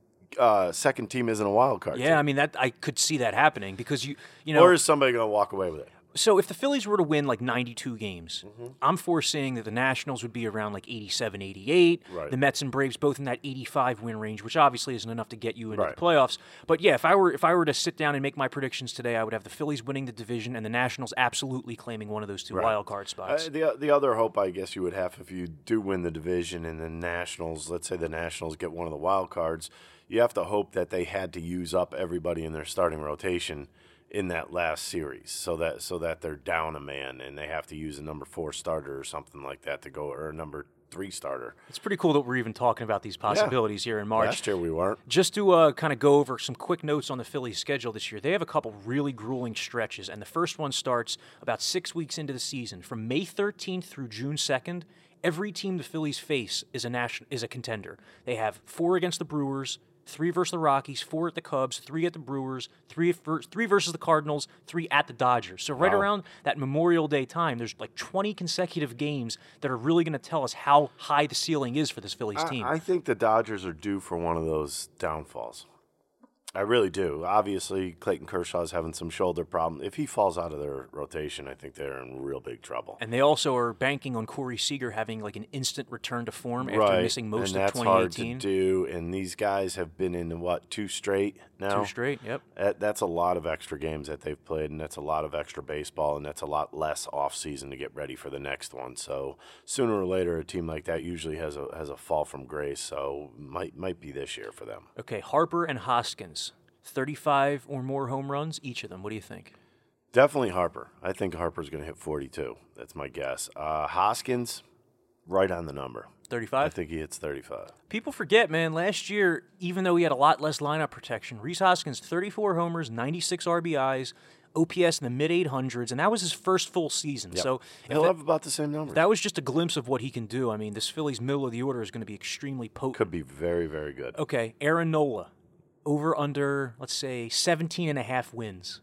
Speaker 7: uh, second team isn't a wild card
Speaker 6: Yeah,
Speaker 7: team?
Speaker 6: I mean that I could see that happening because you you know
Speaker 7: Or is somebody going to walk away with it?
Speaker 6: so if the Phillies were to win like ninety-two games,
Speaker 7: Mm-hmm.
Speaker 6: I'm foreseeing that the Nationals would be around like eighty-seven, eighty-eight.
Speaker 7: Right.
Speaker 6: The Mets and Braves both in that eighty-five win range, which obviously isn't enough to get you into
Speaker 7: Right.
Speaker 6: the playoffs. But yeah, if I were if I were to sit down and make my predictions today, I would have the Phillies winning the division and the Nationals absolutely claiming one of those two
Speaker 7: Right.
Speaker 6: wild card spots.
Speaker 7: Uh, the the other hope I guess you would have if you do win the division and the Nationals, let's say the Nationals get one of the wild cards, you have to hope that they had to use up everybody in their starting rotation in that last series, so that so that they're down a man and they have to use a number four starter or something like that to go, or a number three starter.
Speaker 6: It's pretty cool that we're even talking about these possibilities here in March.
Speaker 7: Last year we weren't.
Speaker 6: Just to uh, kind of go over some quick notes on the Phillies' schedule this year, they have a couple really grueling stretches, and the first one starts about six weeks into the season. From May thirteenth through June second, every team the Phillies face is a nation- is a contender. They have four against the Brewers, three versus the Rockies, four at the Cubs, three at the Brewers, three ver- three versus the Cardinals, three at the Dodgers. So right
Speaker 7: Wow.
Speaker 6: around that Memorial Day time, there's like twenty consecutive games that are really going to tell us how high the ceiling is for this Phillies team.
Speaker 7: I, I think the Dodgers are due for one of those downfalls. I really do. Obviously, Clayton Kershaw's having some shoulder problem. If he falls out of their rotation, I think they're in real big trouble.
Speaker 6: And they also are banking on Corey Seager having like an instant return to form after
Speaker 7: right,
Speaker 6: missing most
Speaker 7: and
Speaker 6: of
Speaker 7: that's
Speaker 6: twenty
Speaker 7: hard to
Speaker 6: eighteen.
Speaker 7: do. And these guys have been in what two straight now?
Speaker 6: Two straight, yep.
Speaker 7: That, that's a lot of extra games that they've played, and that's a lot of extra baseball, and that's a lot less off season to get ready for the next one. So sooner or later, a team like that usually has a has a fall from grace. So might might be this year for them.
Speaker 6: Okay, Harper and Hoskins, thirty-five or more home runs, each of them. What do you think?
Speaker 7: Definitely Harper. I think Harper's going to hit forty-two. That's my guess. Uh, Hoskins, right on the number. I
Speaker 6: thirty-five?
Speaker 7: think he hits thirty-five.
Speaker 6: People forget, man, last year, even though he had a lot less lineup protection, Rhys Hoskins, thirty-four homers, ninety-six R B Is, O P S in the mid eight hundreds, and that was his first full season.
Speaker 7: Yep.
Speaker 6: So if
Speaker 7: He'll
Speaker 6: that,
Speaker 7: have about the same numbers.
Speaker 6: that was just a glimpse of what he can do. I mean, this Phillies middle of the order is going to be extremely potent.
Speaker 7: Could be very, very good.
Speaker 6: Okay, Aaron Nola, over under, let's say, seventeen and a half wins.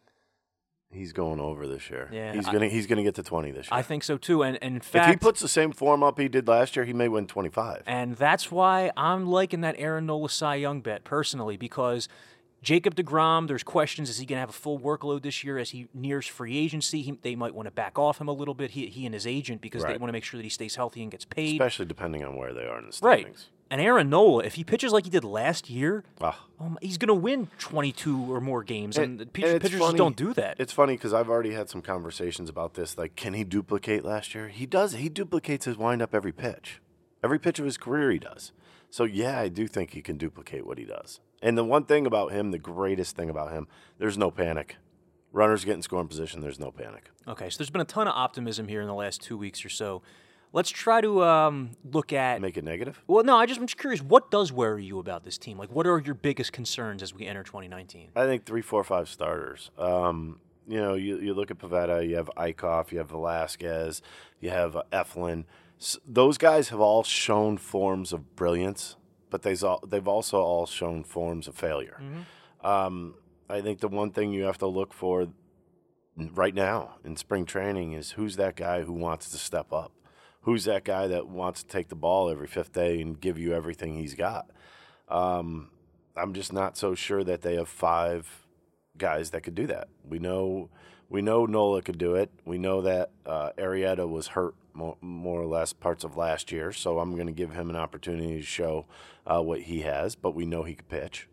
Speaker 7: He's going over this year.
Speaker 6: Yeah,
Speaker 7: he's
Speaker 6: I-
Speaker 7: gonna he's gonna get to twenty this year.
Speaker 6: I think so too, and, and in
Speaker 7: if
Speaker 6: fact,
Speaker 7: he puts the same form up he did last year, he may win twenty-five.
Speaker 6: and that's why I'm liking that Aaron Nola Cy Young bet personally, because Jacob deGrom, there's questions, is he going to have a full workload this year as he nears free agency? He, they might want to back off him a little bit, he, he and his agent, because they
Speaker 7: Right.
Speaker 6: want to make sure that he stays healthy and gets paid.
Speaker 7: Especially depending on where they are in the
Speaker 6: Right.
Speaker 7: standings.
Speaker 6: And Aaron Nola, if he pitches like he did last year,
Speaker 7: Ah.
Speaker 6: um, he's going to win twenty-two or more games, and, the pitch-
Speaker 7: and it's
Speaker 6: pitchers
Speaker 7: funny-
Speaker 6: just don't do that.
Speaker 7: It's funny because I've already had some conversations about this. Like, can he duplicate last year? He does. He duplicates his windup every pitch. Every pitch of his career he does. So, yeah, I do think he can duplicate what he does. And the one thing about him, the greatest thing about him, there's no panic. Runners get in scoring position, there's no panic.
Speaker 6: Okay, so there's been a ton of optimism here in the last two weeks or so. Let's try to um, look at...
Speaker 7: Make it negative?
Speaker 6: Well, no, I just, I'm just curious, what does worry you about this team? Like, what are your biggest concerns as we enter twenty nineteen?
Speaker 7: I think three, four, five starters. Um, you know, you, you look at Pivetta, you have Eichhoff, you have Velasquez, you have uh, Eflin. S- those guys have all shown forms of brilliance, but they've, all, they've also all shown forms of failure. Mm-hmm. Um, I think the one thing you have to look for right now in spring training is who's that guy who wants to step up? Who's that guy that wants to take the ball every fifth day and give you everything he's got? Um, I'm just not so sure that they have five guys that could do that. We know we know Nola could do it. We know that uh, Arrieta was hurt more, more or less parts of last year, so I'm going to give him an opportunity to show uh, what he has, but we know he could pitch.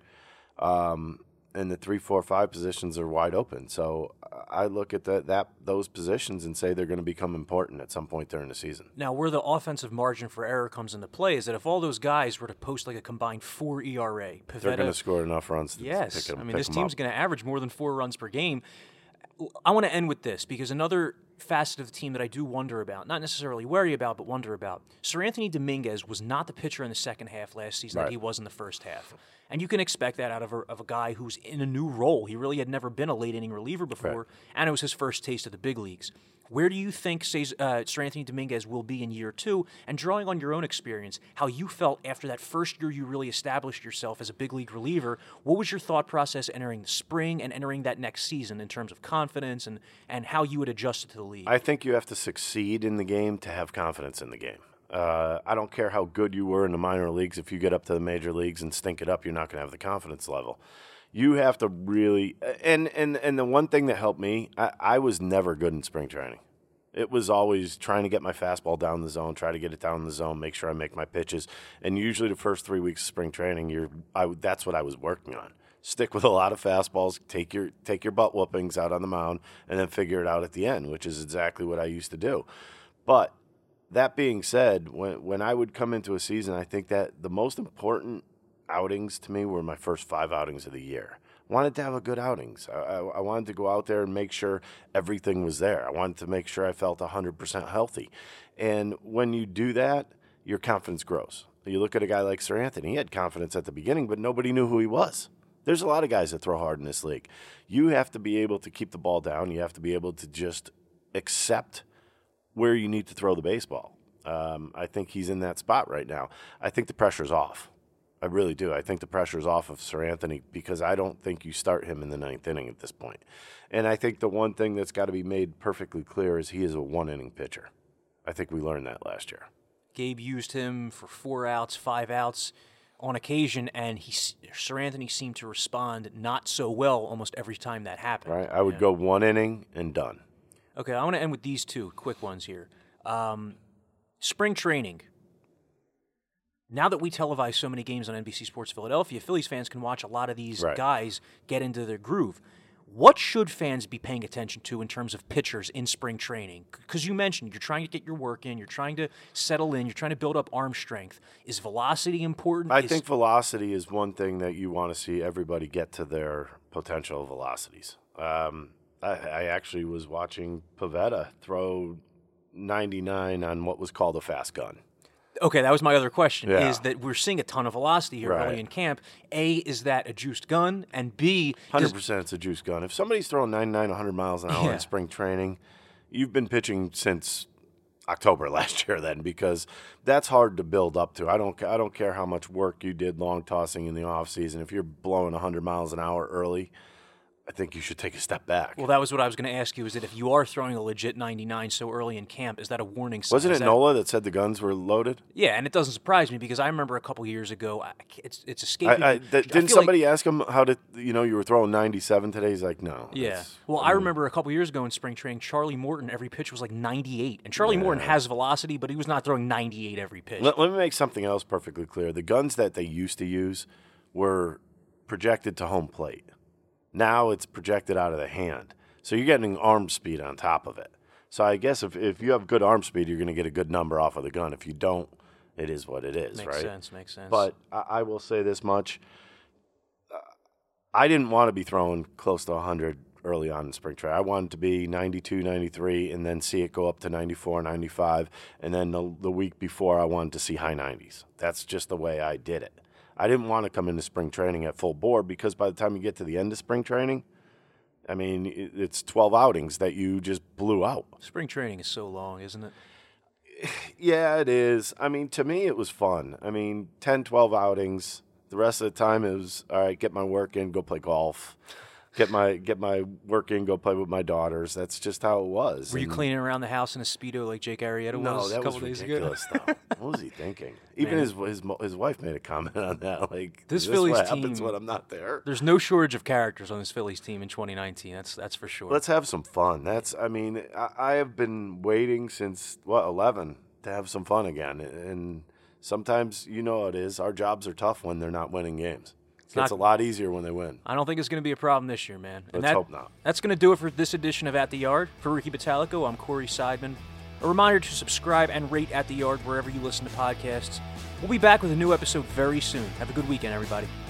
Speaker 7: Um, and the three, four, five positions are wide open. So I look at the, that those positions and say they're going to become important at some point during the season.
Speaker 6: Now, where the offensive margin for error comes into play is that if all those guys were to post like a combined four E R A, Pivetta,
Speaker 7: they're going to score enough runs to
Speaker 6: yes,
Speaker 7: pick them,
Speaker 6: I mean,
Speaker 7: pick
Speaker 6: this
Speaker 7: them
Speaker 6: team's
Speaker 7: up.
Speaker 6: going to average more than four runs per game. I want to end with this because another facet of the team that I do wonder about, not necessarily worry about, but wonder about. Sir Anthony Dominguez was not the pitcher in the second half last season
Speaker 7: right.
Speaker 6: that he was in the first half. And you can expect that out of a, of a guy who's in a new role. He really had never been a late-inning reliever before,
Speaker 7: right.
Speaker 6: and it was his first taste of the big leagues. Where do you think uh, Sir Anthony Dominguez will be in year two? And drawing on your own experience, how you felt after that first year you really established yourself as a big league reliever, what was your thought process entering the spring and entering that next season in terms of confidence and, and how you would adjust it to the league?
Speaker 7: I think you have to succeed in the game to have confidence in the game. Uh, I don't care how good you were in the minor leagues. If you get up to the major leagues and stink it up, you're not going to have the confidence level. You have to really and, – and, and the one thing that helped me, I, I was never good in spring training. It was always trying to get my fastball down the zone, try to get it down the zone, make sure I make my pitches. And usually the first three weeks of spring training, you're I, that's what I was working on. Stick with a lot of fastballs, take your take your butt whoopings out on the mound, and then figure it out at the end, which is exactly what I used to do. But that being said, when when I would come into a season, I think that the most important outings to me were my first five outings of the year. I wanted to have a good outings. I, I, I wanted to go out there and make sure everything was there. I wanted to make sure I felt one hundred percent healthy. And when you do that, your confidence grows. You look at a guy like Sir Anthony. He had confidence at the beginning, but nobody knew who he was. There's a lot of guys that throw hard in this league. You have to be able to keep the ball down. You have to be able to just accept where you need to throw the baseball. Um, I think he's in that spot right now. I think the pressure's off. I really do. I think the pressure's off of Sir Anthony because I don't think you start him in the ninth inning at this point. And I think the one thing that's got to be made perfectly clear is he is a one-inning pitcher. I think we learned that last year.
Speaker 6: Gabe used him for four outs, five outs on occasion, and he Sir Anthony seemed to respond not so well almost every time that happened.
Speaker 7: Right. I would
Speaker 6: yeah.
Speaker 7: go one inning and done.
Speaker 6: Okay, I want to end with these two quick ones here. Um, spring training. Now that we televise so many games on N B C Sports Philadelphia, Phillies fans can watch a lot of these
Speaker 7: right.
Speaker 6: guys get into their groove. What should fans be paying attention to in terms of pitchers in spring training? Because you mentioned you're trying to get your work in, you're trying to settle in, you're trying to build up arm strength. Is velocity important?
Speaker 7: I
Speaker 6: is...
Speaker 7: think velocity is one thing that you want to see everybody get to their potential velocities. Um, I, I actually was watching Pivetta throw ninety-nine on what was called a fast gun.
Speaker 6: Okay, that was my other question,
Speaker 7: Yeah.
Speaker 6: is that we're seeing a ton of velocity here
Speaker 7: Right.
Speaker 6: early in camp. A, is that a juiced gun? And B,
Speaker 7: one hundred
Speaker 6: does-
Speaker 7: percent it's a juice gun. If somebody's throwing ninety-nine, one hundred miles an hour
Speaker 6: Yeah.
Speaker 7: in spring training, you've been pitching since October last year then, because that's hard to build up to. I don't I don't care how much work you did long tossing in the offseason. If you're blowing one hundred miles an hour early, I think you should take a step back.
Speaker 6: well, that was what I was going to ask you, is that if you are throwing a legit ninety-nine so early in camp, is that a warning sign?
Speaker 7: Wasn't
Speaker 6: Is
Speaker 7: it
Speaker 6: that-
Speaker 7: Nola that said the guns were loaded?
Speaker 6: Yeah, and it doesn't surprise me because I remember a couple years ago, I- it's it's escaping
Speaker 7: I, I,
Speaker 6: me.
Speaker 7: th-
Speaker 6: I
Speaker 7: didn't
Speaker 6: feel
Speaker 7: somebody
Speaker 6: like,
Speaker 7: ask him how to, you know, you were throwing ninety-seven today? He's like, no.
Speaker 6: Yeah.
Speaker 7: it's-
Speaker 6: Well, I remember a couple years ago in spring training, Charlie Morton, every pitch was like ninety-eight. And Charlie
Speaker 7: Yeah.
Speaker 6: Morton has velocity, but he was not throwing ninety-eight every pitch.
Speaker 7: Let, let me make something else perfectly clear. The guns that they used to use were projected to home plate. Now it's projected out of the hand. So you're getting arm speed on top of it. So I guess if, if you have good arm speed, you're going to get a good number off of the gun. If you don't, it is what it is,
Speaker 6: makes
Speaker 7: right?
Speaker 6: sense, makes sense.
Speaker 7: But I, I will say this much. Uh, I didn't want to be throwing close to one hundred early on in spring training. I wanted to be ninety-two, ninety-three, and then see it go up to ninety-four, ninety-five, and then the, the week before I wanted to see high nineties. That's just the way I did it. I didn't want to come into spring training at full board because by the time you get to the end of spring training, I mean, it's twelve outings that you just blew out.
Speaker 6: Spring training is so long, isn't it?
Speaker 7: Yeah, it is. I mean, to me, it was fun. I mean, ten, twelve outings. The rest of the time, it was, all right, get my work in, go play golf. Get my get my work in, go play with my daughters. That's just how it was.
Speaker 6: Were you
Speaker 7: and
Speaker 6: cleaning around the house in a Speedo like Jake Arrieta
Speaker 7: no,
Speaker 6: was
Speaker 7: that
Speaker 6: a couple
Speaker 7: was
Speaker 6: days
Speaker 7: ridiculous,
Speaker 6: ago?
Speaker 7: though. What was he thinking? Even
Speaker 6: Man.
Speaker 7: his, his his wife made a comment on that. Like,
Speaker 6: This
Speaker 7: this
Speaker 6: Phillies
Speaker 7: what
Speaker 6: team-
Speaker 7: happens when I'm not there.
Speaker 6: There's no shortage of characters on this Phillies team in twenty nineteen. That's that's for sure.
Speaker 7: Let's have some fun. That's, I mean, I, I have been waiting since, what, eleven to have some fun again. And sometimes, you know how it is, our jobs are tough when they're not winning games. It gets
Speaker 6: not-
Speaker 7: a lot easier when they win.
Speaker 6: I don't think it's going to be a problem this year, man. And
Speaker 7: Let's
Speaker 6: that,
Speaker 7: hope not.
Speaker 6: That's going to do it for this edition of At the Yard. For Ricky Batalico, I'm Corey Seidman. A reminder to subscribe and rate At the Yard wherever you listen to podcasts. We'll be back with a new episode very soon. Have a good weekend, everybody.